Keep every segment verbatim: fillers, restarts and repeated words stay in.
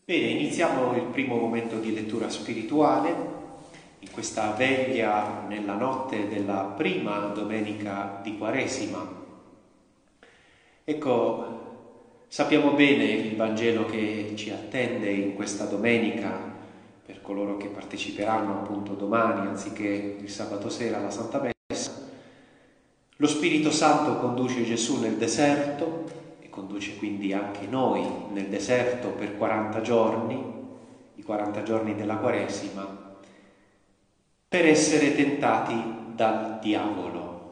Bene, iniziamo il primo momento di lettura spirituale in questa veglia nella notte della prima domenica di Quaresima. Ecco, sappiamo bene il Vangelo che ci attende in questa domenica per coloro che parteciperanno appunto domani anziché il sabato sera alla Santa Messa. Lo Spirito Santo conduce Gesù nel deserto e conduce quindi anche noi nel deserto per quaranta giorni, i quaranta giorni della Quaresima, per essere tentati dal diavolo.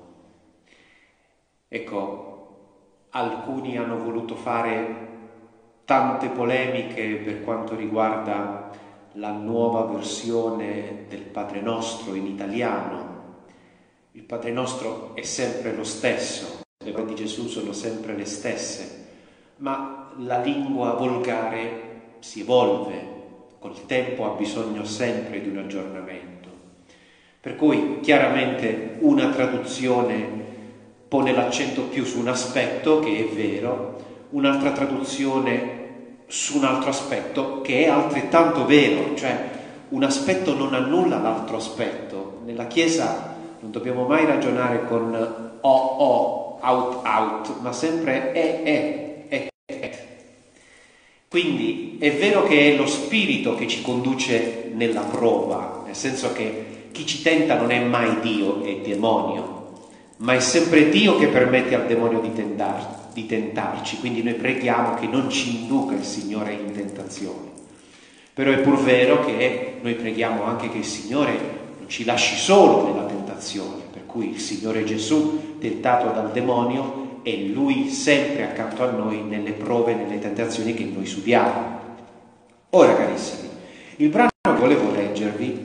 Ecco, alcuni hanno voluto fare tante polemiche per quanto riguarda la nuova versione del Padre Nostro in italiano. Il Padre Nostro è sempre lo stesso, le parole di Gesù sono sempre le stesse, ma la lingua volgare si evolve, col tempo ha bisogno sempre di un aggiornamento. Per cui chiaramente una traduzione pone l'accento più su un aspetto che è vero, un'altra traduzione su un altro aspetto che è altrettanto vero, cioè un aspetto non annulla l'altro aspetto. Nella Chiesa non dobbiamo mai ragionare con o, o, out, out, ma sempre è, è, è, è. Quindi è vero che è lo Spirito che ci conduce nella prova, nel senso che chi ci tenta non è mai Dio, è demonio, ma è sempre Dio che permette al demonio di, tentar, di tentarci, quindi noi preghiamo che non ci induca il Signore in tentazione. Però è pur vero che noi preghiamo anche che il Signore non ci lasci solo nella tentazione, per cui il Signore Gesù, tentato dal demonio, è Lui sempre accanto a noi nelle prove, nelle tentazioni che noi subiamo. Ora, carissimi, il brano che volevo leggervi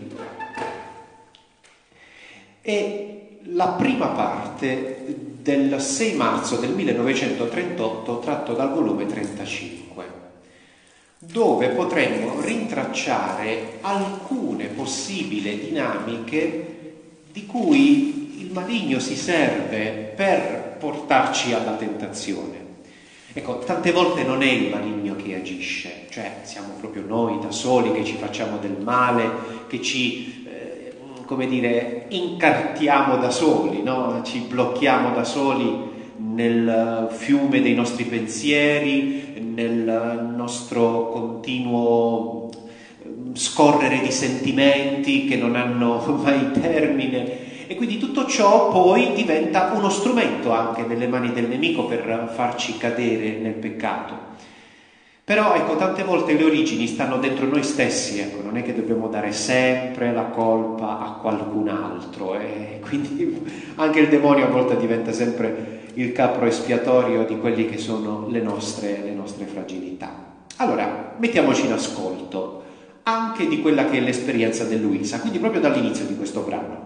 è la prima parte del sei marzo del millenovecentotrentotto, tratto dal volume trentacinque, dove potremmo rintracciare alcune possibili dinamiche di cui il maligno si serve per portarci alla tentazione. Ecco, tante volte non è il maligno che agisce, cioè siamo proprio noi da soli che ci facciamo del male, che ci, eh, come dire, incartiamo da soli, no? Ci blocchiamo da soli nel fiume dei nostri pensieri, nel nostro continuo scorrere di sentimenti che non hanno mai termine, e quindi tutto ciò poi diventa uno strumento anche nelle mani del nemico per farci cadere nel peccato. Però ecco, tante volte le origini stanno dentro noi stessi, ecco, non è che dobbiamo dare sempre la colpa a qualcun altro, e quindi anche il demonio a volte diventa sempre il capro espiatorio di quelli che sono le nostre, le nostre fragilità. Allora, mettiamoci in ascolto anche di quella che è l'esperienza di Luisa, quindi proprio dall'inizio di questo brano.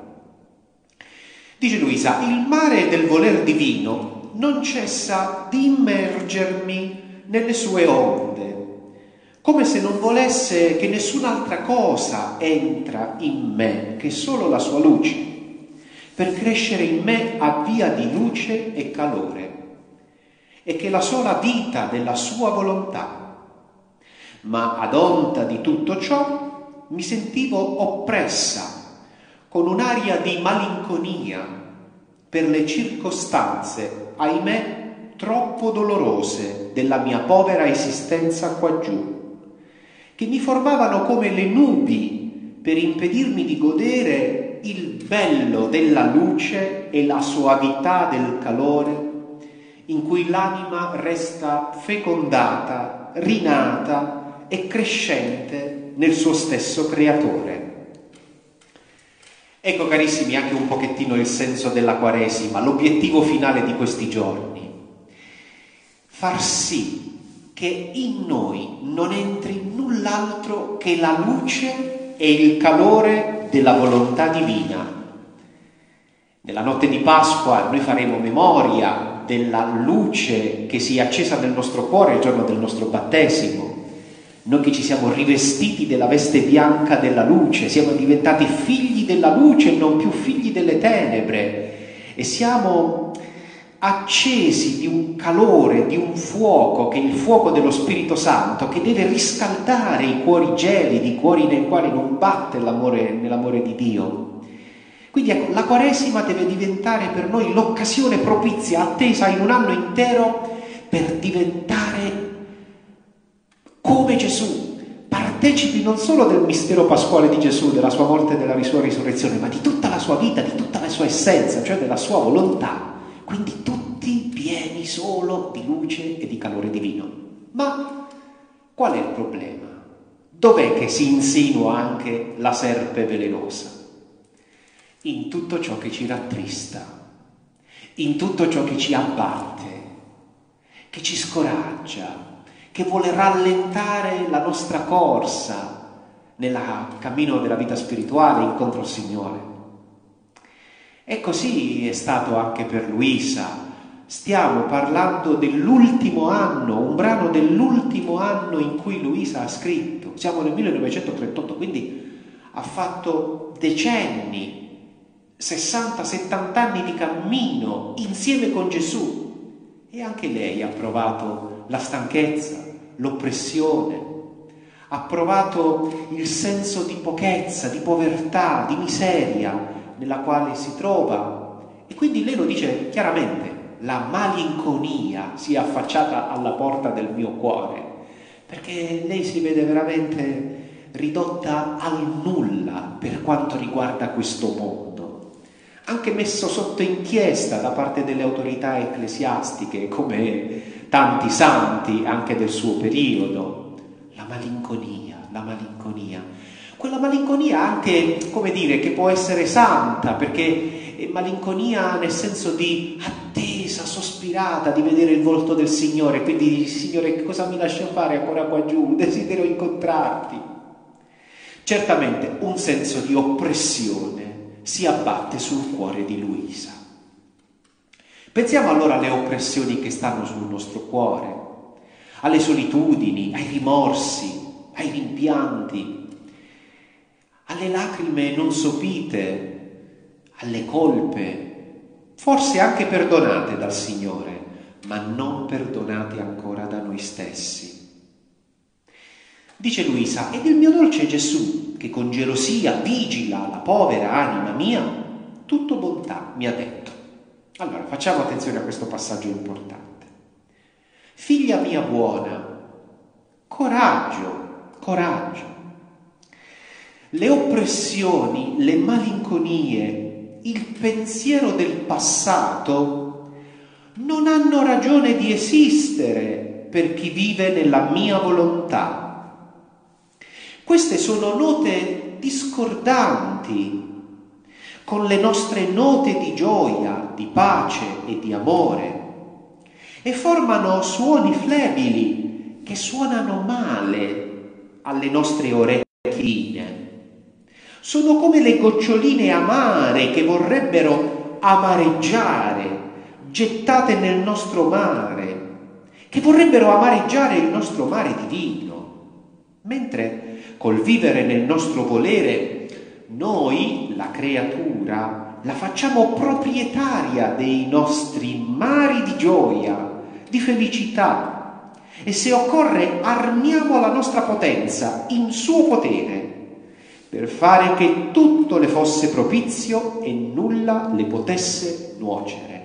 Dice Luisa: il mare del voler divino non cessa di immergermi nelle sue onde, come se non volesse che nessun'altra cosa entra in me che solo la sua luce, per crescere in me a via di luce e calore, e che la sola vita della sua volontà. Ma ad onta di tutto ciò mi sentivo oppressa con un'aria di malinconia per le circostanze, ahimè, troppo dolorose della mia povera esistenza quaggiù, che mi formavano come le nubi per impedirmi di godere il bello della luce e la soavità del calore in cui l'anima resta fecondata, rinata e crescente nel suo stesso creatore. Ecco, carissimi, anche un pochettino il senso della Quaresima, l'obiettivo finale di questi giorni: far sì che in noi non entri null'altro che la luce e il calore della volontà divina. Nella notte di Pasqua noi faremo memoria della luce che si è accesa nel nostro cuore il giorno del nostro battesimo. Noi che ci siamo rivestiti della veste bianca della luce, siamo diventati figli della luce e non più figli delle tenebre, e siamo accesi di un calore, di un fuoco, che è il fuoco dello Spirito Santo, che deve riscaldare i cuori gelidi, i cuori nei quali non batte l'amore, nell'amore di Dio. Quindi ecco, la Quaresima deve diventare per noi l'occasione propizia, attesa in un anno intero, per diventare come Gesù, partecipi non solo del mistero pasquale di Gesù, della sua morte e della sua risurrezione, ma di tutta la sua vita, di tutta la sua essenza, cioè della sua volontà. Quindi tutti pieni solo di luce e di calore divino. Ma qual è il problema? Dov'è che si insinua anche la serpe velenosa? In tutto ciò che ci rattrista, in tutto ciò che ci abbatte, che ci scoraggia, che vuole rallentare la nostra corsa nel cammino della vita spirituale incontro al Signore. E così è stato anche per Luisa. Stiamo parlando dell'ultimo anno, un brano dell'ultimo anno in cui Luisa ha scritto. Siamo nel millenovecentotrentotto, quindi ha fatto decenni, sessanta settanta anni di cammino insieme con Gesù. E anche lei ha provato la stanchezza, l'oppressione, ha provato il senso di pochezza, di povertà, di miseria nella quale si trova. E quindi lei lo dice chiaramente: la malinconia si è affacciata alla porta del mio cuore, perché lei si vede veramente ridotta al nulla per quanto riguarda questo mondo, anche messo sotto inchiesta da parte delle autorità ecclesiastiche, come tanti santi anche del suo periodo. La malinconia, la malinconia. Quella malinconia anche, come dire, che può essere santa, perché è malinconia nel senso di attesa, sospirata di vedere il volto del Signore, quindi Signore, che cosa mi lascia fare ancora qua giù? Desidero incontrarti. Certamente un senso di oppressione si abbatte sul cuore di Luisa. Pensiamo allora alle oppressioni che stanno sul nostro cuore, alle solitudini, ai rimorsi, ai rimpianti, alle lacrime non sopite, alle colpe, forse anche perdonate dal Signore, ma non perdonate ancora da noi stessi. Dice Luisa: ed il mio dolce Gesù, che con gelosia vigila la povera anima mia, tutto bontà mi ha detto. Allora, facciamo attenzione a questo passaggio importante. Figlia mia buona, coraggio, coraggio. Le oppressioni, le malinconie, il pensiero del passato non hanno ragione di esistere per chi vive nella mia volontà. Queste sono note discordanti con le nostre note di gioia, di pace e di amore, e formano suoni flebili che suonano male alle nostre orecchie. Sono come le goccioline amare che vorrebbero amareggiare, gettate nel nostro mare, che vorrebbero amareggiare il nostro mare divino, mentre col vivere nel nostro volere noi, la creatura, la facciamo proprietaria dei nostri mari di gioia, di felicità, e se occorre armiamo la nostra potenza in suo potere per fare che tutto le fosse propizio e nulla le potesse nuocere.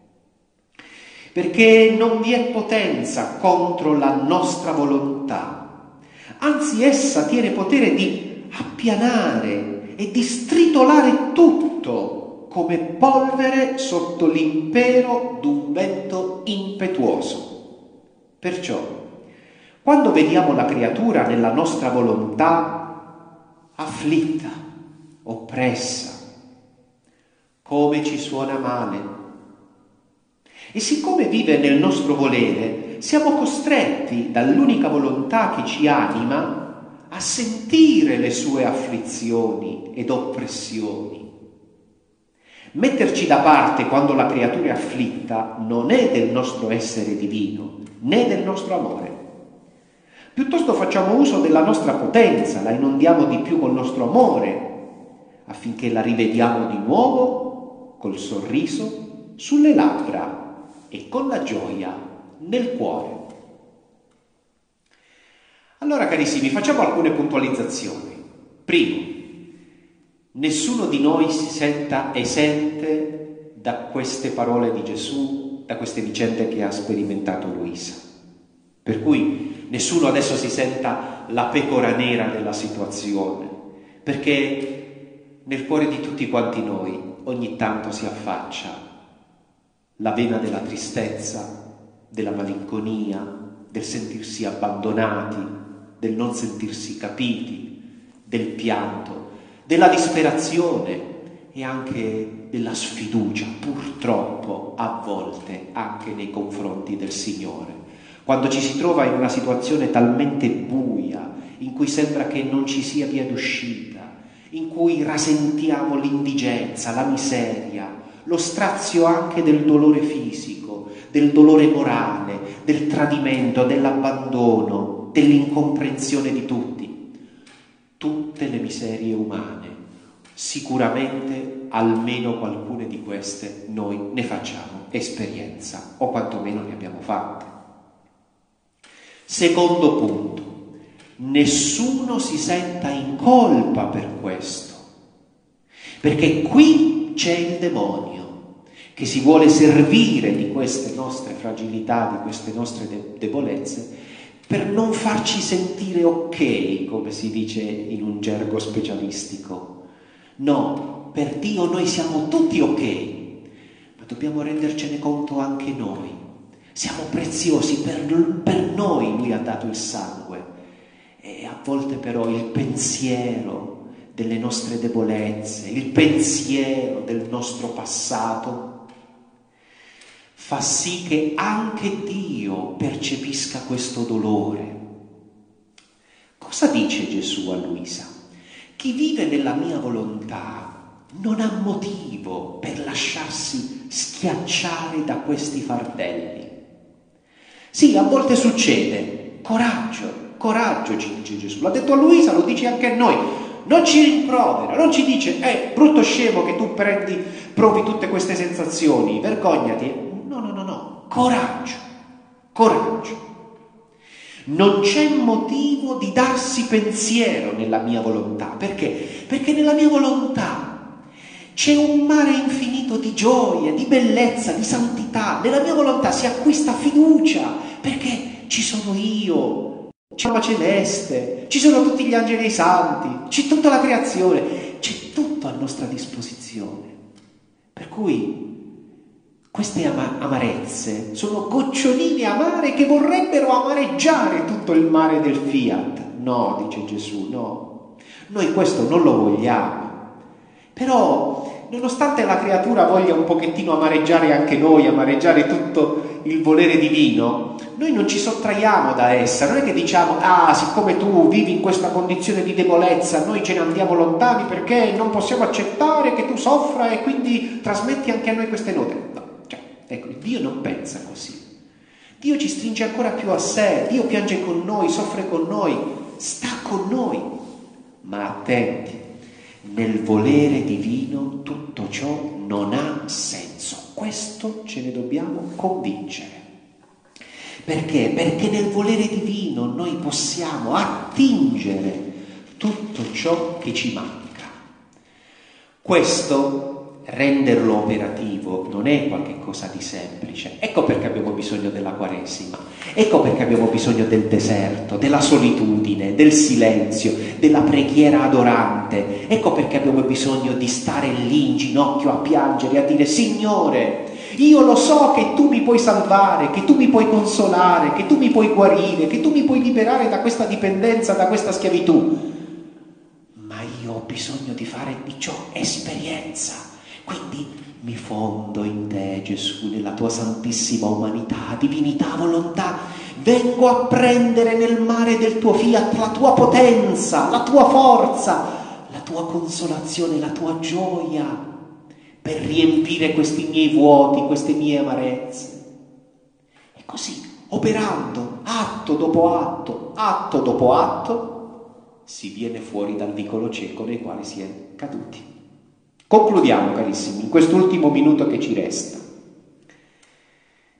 Perché non vi è potenza contro la nostra volontà, anzi essa tiene potere di appianare e di stritolare tutto come polvere sotto l'impero d'un vento impetuoso. Perciò, quando vediamo la creatura nella nostra volontà afflitta, oppressa, come ci suona male. E siccome vive nel nostro volere, siamo costretti dall'unica volontà che ci anima a sentire le sue afflizioni ed oppressioni. Metterci da parte quando la creatura è afflitta non è del nostro essere divino, né del nostro amore. Piuttosto facciamo uso della nostra potenza, la inondiamo di più col nostro amore, affinché la rivediamo di nuovo col sorriso sulle labbra e con la gioia nel cuore. Allora, carissimi, facciamo alcune puntualizzazioni. Primo, nessuno di noi si senta esente da queste parole di Gesù, da queste vicende che ha sperimentato Luisa. Per cui nessuno adesso si senta la pecora nera della situazione, perché nel cuore di tutti quanti noi ogni tanto si affaccia la vena della tristezza, della malinconia, del sentirsi abbandonati, del non sentirsi capiti, del pianto, della disperazione e anche della sfiducia, purtroppo a volte anche nei confronti del Signore. Quando ci si trova in una situazione talmente buia, in cui sembra che non ci sia via d'uscita, in cui rasentiamo l'indigenza, la miseria, lo strazio anche del dolore fisico, del dolore morale, del tradimento, dell'abbandono, dell'incomprensione di tutti. Tutte le miserie umane, sicuramente almeno qualcuna di queste noi ne facciamo esperienza, o quantomeno ne abbiamo fatte. Secondo punto, nessuno si senta in colpa per questo, perché qui c'è il demonio che si vuole servire di queste nostre fragilità, di queste nostre de- debolezze, per non farci sentire ok, come si dice in un gergo specialistico. No, per Dio noi siamo tutti ok, ma dobbiamo rendercene conto anche noi. Siamo preziosi, per, per noi Lui ha dato il sangue. E a volte però il pensiero delle nostre debolezze, il pensiero del nostro passato, fa sì che anche Dio percepisca questo dolore. Cosa dice Gesù a Luisa? Chi vive nella mia volontà non ha motivo per lasciarsi schiacciare da questi fardelli. Sì, a volte succede. Coraggio, coraggio, ci dice Gesù. L'ha detto a Luisa, lo dice anche a noi. Non ci rimprovera, non ci dice, eh, brutto scemo che tu prendi, provi tutte queste sensazioni, vergognati. No, no, no, no, coraggio, coraggio. Non c'è motivo di darsi pensiero nella mia volontà. Perché? Perché nella mia volontà c'è un mare infinito di gioia, di bellezza, di santità. Nella mia volontà si acquista fiducia, perché ci sono io, c'è la celeste, ci sono tutti gli angeli e i santi, c'è tutta la creazione, c'è tutto a nostra disposizione. Per cui queste ama- amarezze sono goccioline amare che vorrebbero amareggiare tutto il mare del Fiat. No, dice Gesù, no. Noi questo non lo vogliamo. Però, nonostante la creatura voglia un pochettino amareggiare anche noi, amareggiare tutto il volere divino, noi non ci sottraiamo da essa. Non è che diciamo, ah, siccome tu vivi in questa condizione di debolezza, noi ce ne andiamo lontani perché non possiamo accettare che tu soffra e quindi trasmetti anche a noi queste note. No. Ecco, Dio non pensa così. Dio ci stringe ancora più a sé, Dio piange con noi, soffre con noi, sta con noi. Ma attenti, nel volere divino tutto ciò non ha senso. Questo ce ne dobbiamo convincere. Perché? Perché nel volere divino noi possiamo attingere tutto ciò che ci manca. Questo renderlo operativo non è qualche cosa di semplice. Ecco perché abbiamo bisogno della Quaresima, ecco perché abbiamo bisogno del deserto, della solitudine, del silenzio, della preghiera adorante. Ecco perché abbiamo bisogno di stare lì in ginocchio a piangere, a dire: Signore, io lo so che tu mi puoi salvare, che tu mi puoi consolare, che tu mi puoi guarire, che tu mi puoi liberare da questa dipendenza, da questa schiavitù, ma io ho bisogno di fare di ciò esperienza. Quindi mi fondo in te, Gesù, nella tua santissima umanità, divinità, volontà. Vengo a prendere nel mare del tuo fiat la tua potenza, la tua forza, la tua consolazione, la tua gioia, per riempire questi miei vuoti, queste mie amarezze. E così, operando, atto dopo atto, atto dopo atto, si viene fuori dal vicolo cieco nei quali si è caduti. Concludiamo, carissimi, in quest'ultimo minuto che ci resta.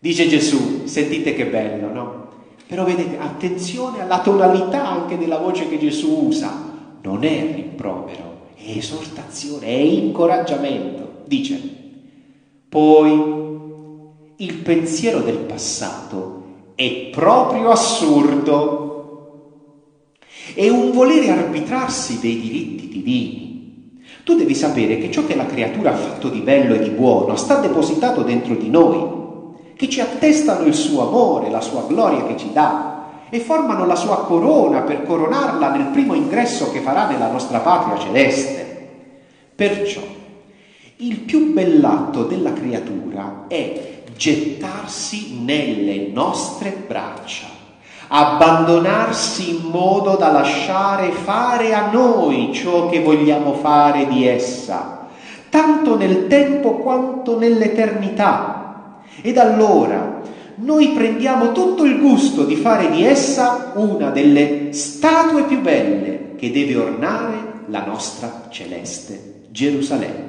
Dice Gesù, sentite che bello, no? Però vedete, attenzione alla tonalità anche della voce che Gesù usa. Non è rimprovero, è esortazione, è incoraggiamento. Dice, poi il pensiero del passato è proprio assurdo. È un volere arbitrarsi dei diritti divini. Tu devi sapere che ciò che la creatura ha fatto di bello e di buono sta depositato dentro di noi, che ci attestano il suo amore, la sua gloria che ci dà e formano la sua corona per coronarla nel primo ingresso che farà nella nostra patria celeste. Perciò il più bell'atto della creatura è gettarsi nelle nostre braccia, abbandonarsi in modo da lasciare fare a noi ciò che vogliamo fare di essa, tanto nel tempo quanto nell'eternità. Ed allora noi prendiamo tutto il gusto di fare di essa una delle statue più belle che deve ornare la nostra celeste Gerusalemme.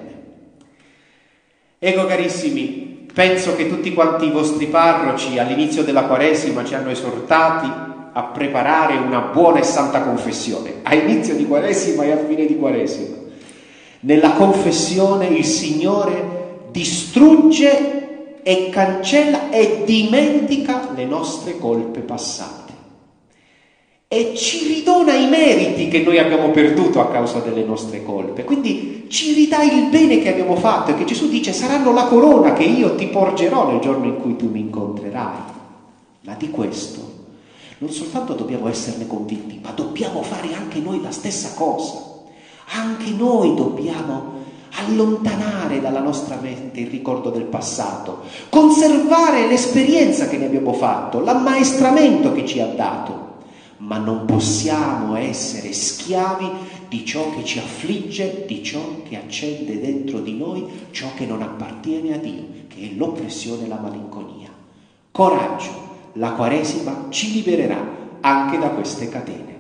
Ecco carissimi, penso che tutti quanti i vostri parroci all'inizio della Quaresima ci hanno esortati a preparare una buona e santa confessione, a inizio di Quaresima e a fine di Quaresima. Nella confessione il Signore distrugge e cancella e dimentica le nostre colpe passate e ci ridona i meriti che noi abbiamo perduto a causa delle nostre colpe. Quindi ci ridà il bene che abbiamo fatto e che Gesù dice saranno la corona che io ti porgerò nel giorno in cui tu mi incontrerai. Ma di questo non soltanto dobbiamo esserne convinti, ma dobbiamo fare anche noi la stessa cosa. Anche noi dobbiamo allontanare dalla nostra mente il ricordo del passato, conservare l'esperienza che ne abbiamo fatto, l'ammaestramento che ci ha dato, ma non possiamo essere schiavi di ciò che ci affligge, di ciò che accende dentro di noi, ciò che non appartiene a Dio, che è l'oppressione e la malinconia. Coraggio, la Quaresima ci libererà anche da queste catene.